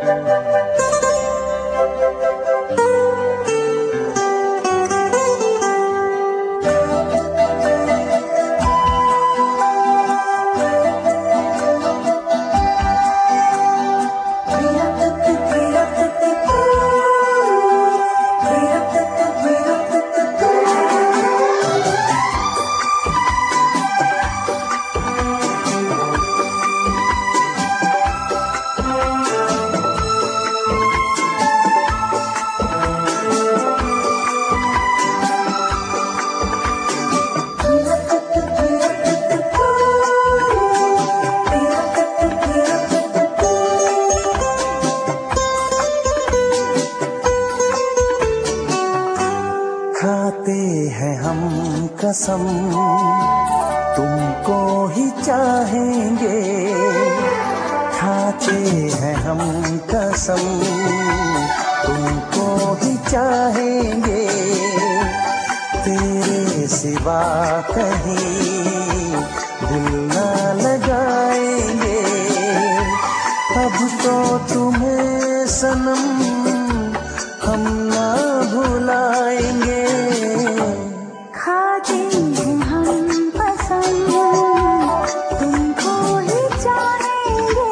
खाते हैं हम कसम तुमको ही चाहेंगे, खाते हैं हम कसम तुमको ही चाहेंगे, तेरे सिवा कहीं दिल ना लगाएंगे। अब तो तुम्हें सनम हम ना भुलाएंगे। खाते हैं हम कसम तुमको ही चाहेंगे,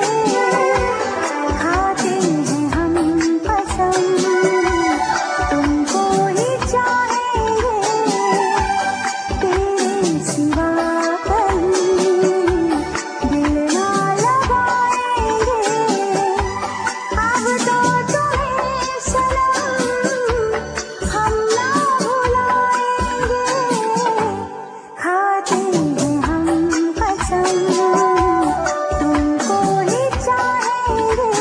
खाते हैं हम कसम तुमको ही चाहेंगे, तेरे सिवा कहीं दिल ना लगाएंगे। अब तो तुम्हें सनम हम ना भुलाएंगे। खाते हैं हम कसम तुमको ही चाहेंगे,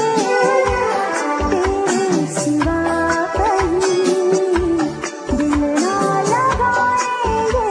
तेरे सिवा कहीं दिल ना लगाएंगे।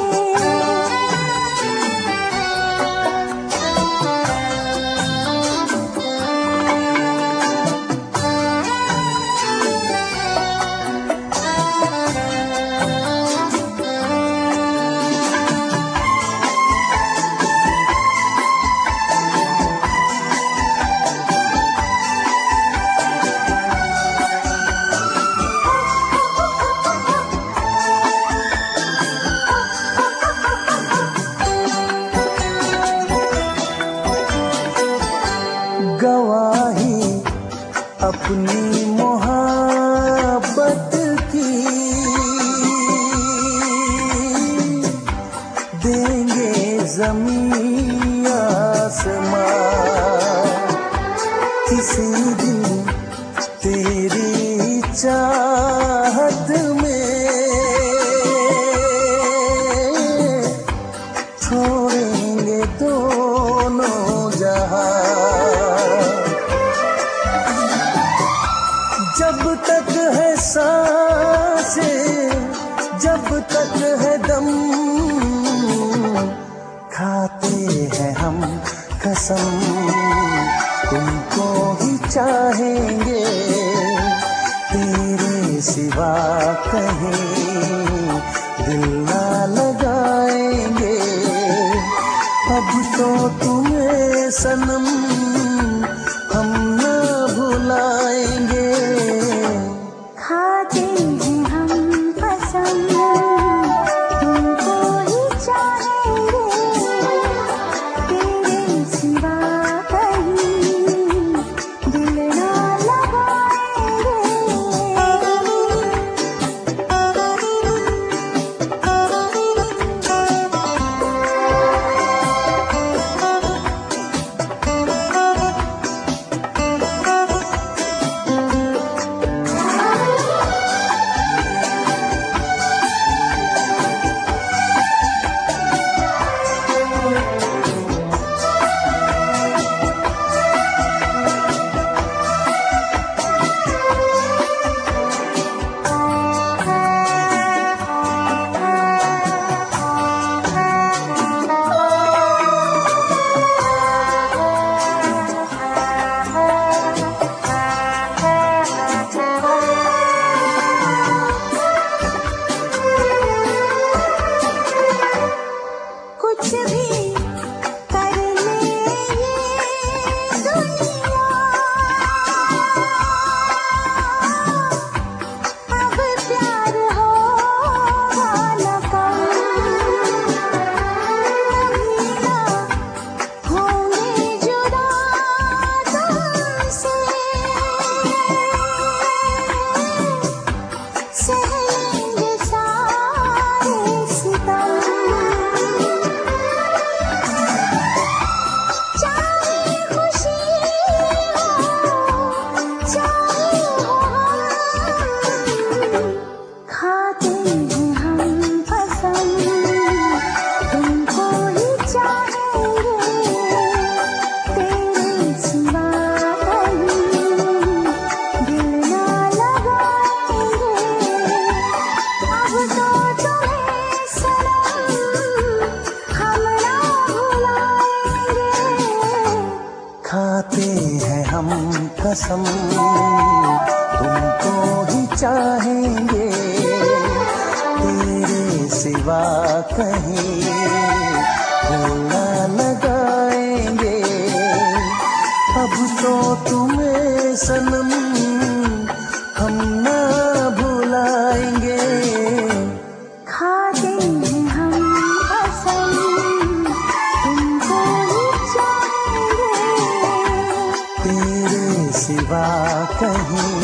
गवाही अपनी मोहब्बत की देंगे ज़मीन आसमां, किसी दिन तेरी चाहत में छोड़ेंगे दोनों जहां। जब तक है सांसें, जब तक है दम, खाते हैं हम कसम तुमको ही चाहेंगे, तेरे सिवा कहीं दिल ना लगाएंगे। अब तो तुम्हें सनम हम ना भुलाएंगे। खाते हैं हम कसम तुमको ही चाहेंगे, तेरे सिवा कहीं दिल ना लगाएंगे। हम कसम तुमको ही चाहेंगे, तेरे सिवा कहीं ना लगाएंगे। अब तो तुम्हें सनम हम ना भुलाएंगे। खाते हैं हम कसम तुमको ही चाहेंगे, तेरे सिवा कहीं